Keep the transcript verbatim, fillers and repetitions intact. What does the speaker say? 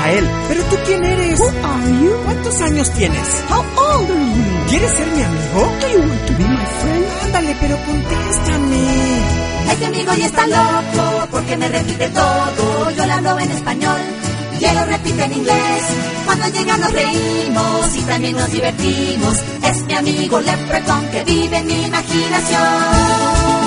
a él. ¿Pero tú quién eres? Who are you? ¿Cuántos años tienes? How old are you? ¿Quieres ser mi amigo? Do you want to be my friend? Ándale, pero contéstame. Este amigo ya está loco porque me repite todo. Yo le hablo en español y él lo repite en inglés. Cuando llega nos reímos y también nos divertimos. Es mi amigo Leprechaun que vive en mi imaginación.